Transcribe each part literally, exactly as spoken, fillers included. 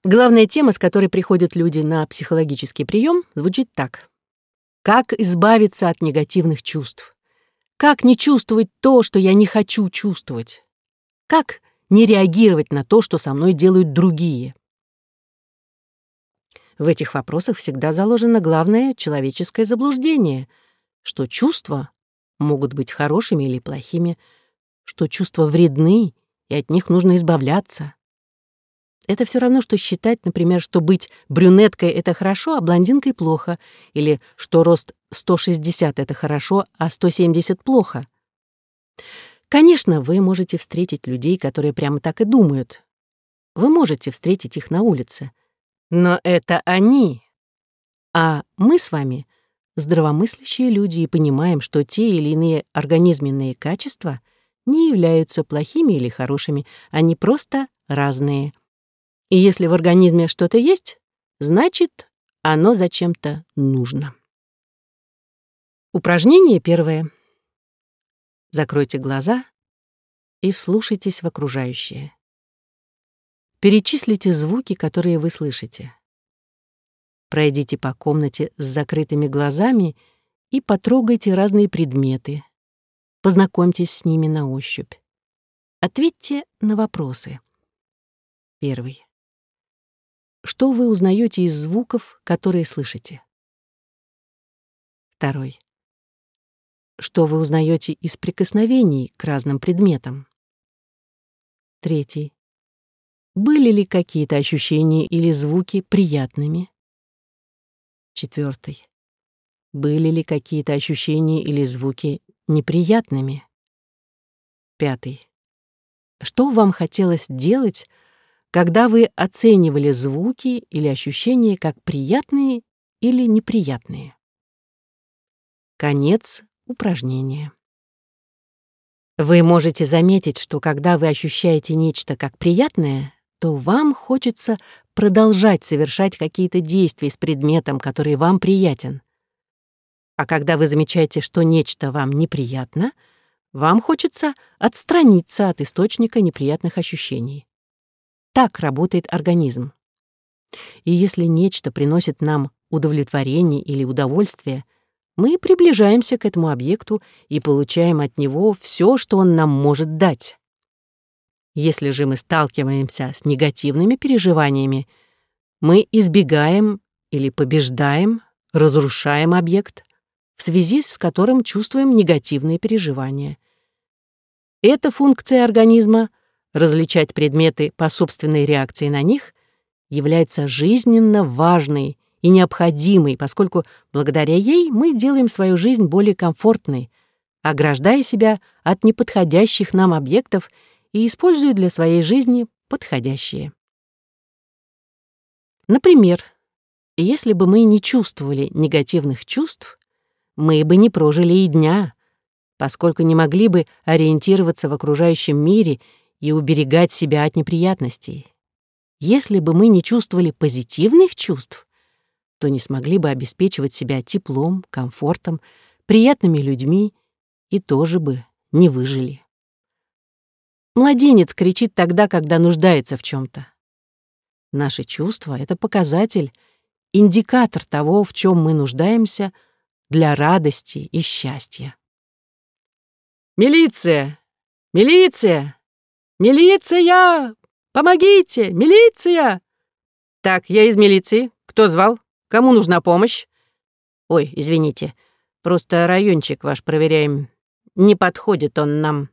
Главная тема, с которой приходят люди на психологический прием, звучит так. Как избавиться от негативных чувств? Как не чувствовать то, что я не хочу чувствовать? Как не реагировать на то, что со мной делают другие? В этих вопросах всегда заложено главное человеческое заблуждение, что чувства могут быть хорошими или плохими, что чувства вредны, и от них нужно избавляться. Это все равно, что считать, например, что быть брюнеткой — это хорошо, а блондинкой — плохо, или что рост сто шестьдесят — это хорошо, а сто семьдесят — плохо. Конечно, вы можете встретить людей, которые прямо так и думают. Вы можете встретить их на улице. Но это они. А мы с вами здравомыслящие люди и понимаем, что те или иные организменные качества не являются плохими или хорошими, они просто разные. И если в организме что-то есть, значит, оно зачем-то нужно. Упражнение первое. Закройте глаза и вслушайтесь в окружающее. Перечислите звуки, которые вы слышите. Пройдите по комнате с закрытыми глазами и потрогайте разные предметы. Познакомьтесь с ними на ощупь. Ответьте на вопросы. Первый. Что вы узнаете из звуков, которые слышите? Второй. Что вы узнаете из прикосновений к разным предметам? Третий. Были ли какие-то ощущения или звуки приятными? Четвертый. Были ли какие-то ощущения или звуки неприятными? Пятый. Что вам хотелось делать, когда вы оценивали звуки или ощущения как приятные или неприятные? Конец упражнения. Вы можете заметить, что когда вы ощущаете нечто как приятное, то вам хочется продолжать совершать какие-то действия с предметом, который вам приятен. А когда вы замечаете, что нечто вам неприятно, вам хочется отстраниться от источника неприятных ощущений. Так работает организм. И если нечто приносит нам удовлетворение или удовольствие, мы приближаемся к этому объекту и получаем от него все, что он нам может дать. Если же мы сталкиваемся с негативными переживаниями, мы избегаем или побеждаем, разрушаем объект, в связи с которым чувствуем негативные переживания. Эта функция организма — различать предметы по собственной реакции на них — является жизненно важной и необходимой, поскольку благодаря ей мы делаем свою жизнь более комфортной, ограждая себя от неподходящих нам объектов и используя для своей жизни подходящие. Например, если бы мы не чувствовали негативных чувств, мы бы не прожили и дня, поскольку не могли бы ориентироваться в окружающем мире и уберегать себя от неприятностей. Если бы мы не чувствовали позитивных чувств, то не смогли бы обеспечивать себя теплом, комфортом, приятными людьми и тоже бы не выжили. Младенец кричит тогда, когда нуждается в чем-то. Наши чувства — это показатель, индикатор того, в чем мы нуждаемся для радости и счастья. «Милиция! Милиция! Милиция! Помогите! Милиция!» «Так, я из милиции. Кто звал? Кому нужна помощь?» «Ой, извините, просто райончик ваш проверяем. Не подходит он нам».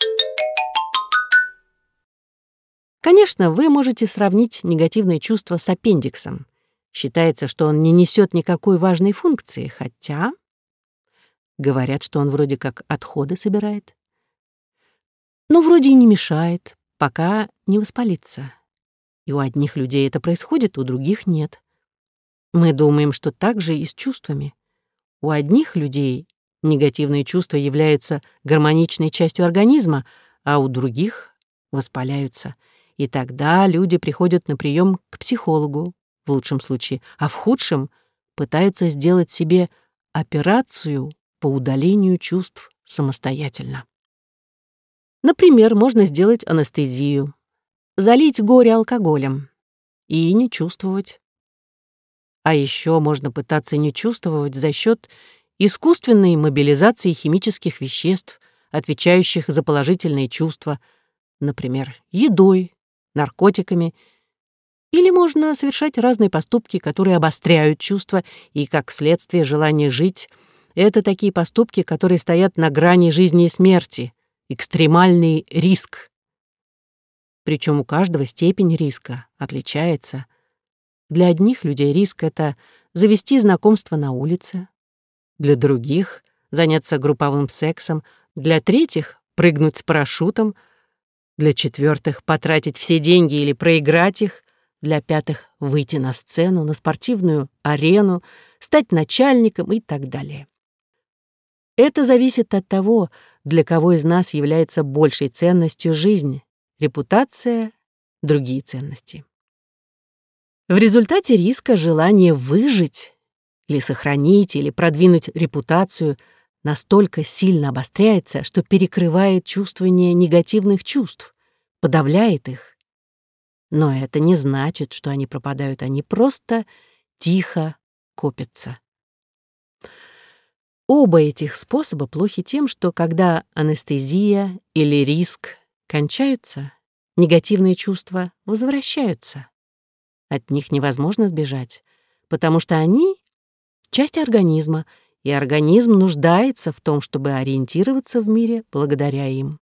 Конечно, вы можете сравнить негативное чувство с аппендиксом. Считается, что он не несет никакой важной функции, хотя говорят, что он вроде как отходы собирает. Но вроде и не мешает, пока не воспалится. И у одних людей это происходит, у других нет. Мы думаем, что так же и с чувствами. У одних людей негативные чувства являются гармоничной частью организма, а у других воспаляются. И тогда люди приходят на прием к психологу, в лучшем случае, а в худшем пытаются сделать себе операцию по удалению чувств самостоятельно. Например, можно сделать анестезию, залить горе алкоголем. и не чувствовать. А еще можно пытаться не чувствовать за счет искусственной мобилизации химических веществ, отвечающих за положительные чувства, например, едой, наркотиками, или можно совершать разные поступки, которые обостряют чувства и, как следствие, желание жить. Это такие поступки, которые стоят на грани жизни и смерти, экстремальный риск. Причем у каждого степень риска отличается. Для одних людей риск — это завести знакомство на улице, для других — заняться групповым сексом, для третьих — прыгнуть с парашютом, для четвертых — потратить все деньги или проиграть их, для пятых — выйти на сцену, на спортивную арену, стать начальником и так далее. Это зависит от того, для кого из нас является большей ценностью жизнь, репутация, другие ценности. В результате риска желание выжить или сохранить, или продвинуть репутацию настолько сильно обостряется, что перекрывает чувствование негативных чувств, подавляет их. Но это не значит, что они пропадают, они просто тихо копятся. Оба этих способа плохи тем, что когда анестезия или риск кончаются, негативные чувства возвращаются. От них невозможно сбежать, потому что они — часть организма, и организм нуждается в том, чтобы ориентироваться в мире благодаря им.